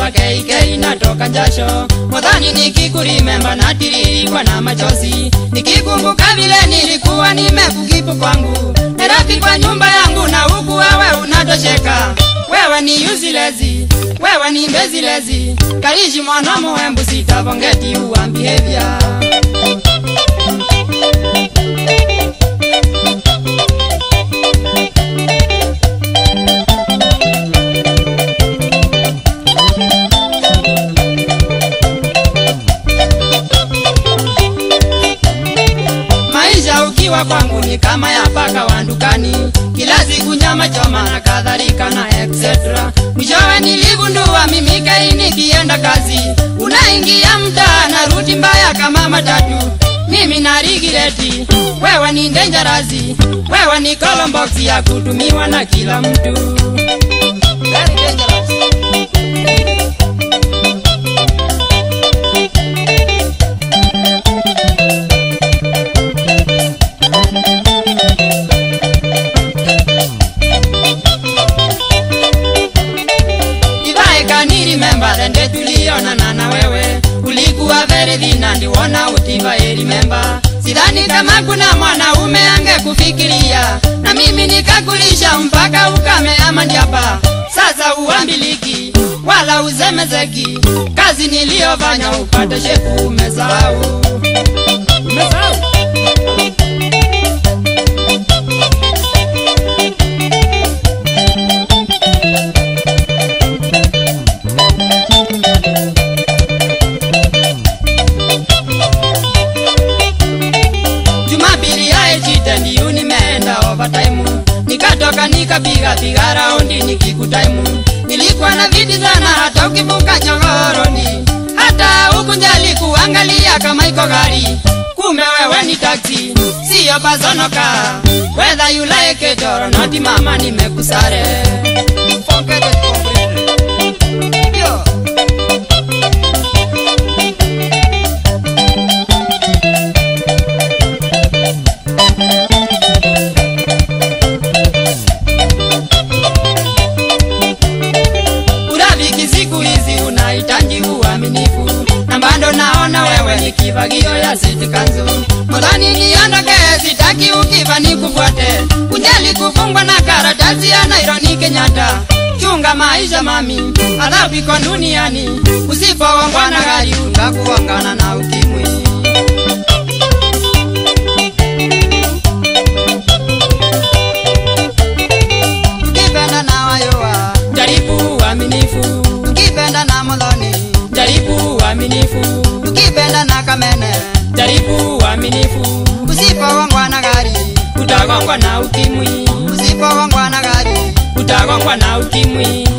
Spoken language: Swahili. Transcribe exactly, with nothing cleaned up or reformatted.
wa K K inatoka jasho. Modhani nikikurimemba na tiririkwa na machozi, nikikumbuka vile nilikuwa nimekukipu kwangu Nairobi kwa nyumba yangu, na huku wewe unatosheka. Wewe ni useless, wewe ni mbezilezi, karishi mwana muembu sitavongeti uwa behavior. Ukiwa kwangu ni kama ya paka wandukani, kila siku nyama choma na kadhalika na et cetera. Mwishowe niligundua mimi kai nikienda kazi, unaingia mtaa na ruti mbaya kama matatu. Mimi na rigireti, wewe ni dangerous, wewe ni columbox ya kutumiwa na kila mtu. Very dangerous. Ende tulionana na wewe, ulikuwa very thin and wona utiva I remember. Sidhani kama kuna mwanaume angekufikiria, na mimi nikakulisha mpaka ukame ama ndiaba. Sasa uambiliki wala uzemezeki, kazi niliyofanya upate shepu umesahau. Umesahau? Nikatoka nikapiga piga raundi nikikutaimu, nilikuwa na viti sana hata ukivuka Jogoroni, hata ukunjali kuangalia kama iko gari. Kume wewe ni taxi, siyo personal car. Whether you like it or not, mama nimekusare. Forget it completely. Yo. Naona wewe ni kivagio ya City Council. Modhani niondoke, sitaki ukiva nikufuate. Unjali kufungwa na karatasi ya Nairobi Kenyatta. Chunga maisha mami, adhabu iko duniani. Usipowangwa na gari utakuangana na ukimwi. Ukipenda na wayoa, jaribu uaminifu. Ukipenda na Modhani, jaribu uaminifu. Ukipenda na Kamene, jaribu uaminifu. Usipowangwa na gari utagongwa na ukimwi. Usipowangwa na gari utagongwa na ukimwi.